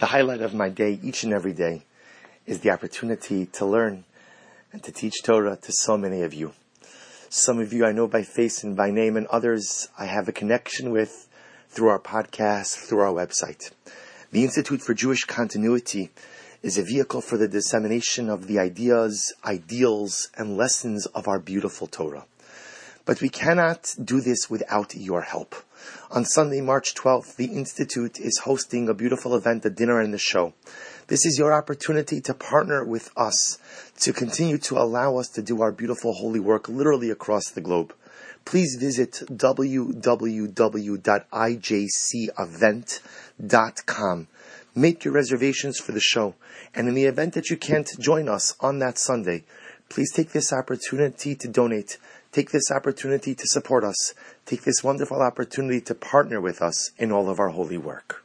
The highlight of my day, each and every day, is the opportunity to learn and to teach Torah to so many of you. Some of you I know by face and by name, and others I have a connection with through our podcast, through our website. The Institute for Jewish Continuity is a vehicle for the dissemination of the ideas, ideals, and lessons of our beautiful Torah. But we cannot do this without your help. On Sunday, March 12th, the Institute is hosting a beautiful event, a dinner and a show. This is your opportunity to partner with us, to continue to allow us to do our beautiful holy work literally across the globe. Please visit www.ijcevent.com. Make your reservations for the show. And in the event that you can't join us on that Sunday, please take this opportunity to donate. Take this opportunity to support us. Take this wonderful opportunity to partner with us in all of our holy work.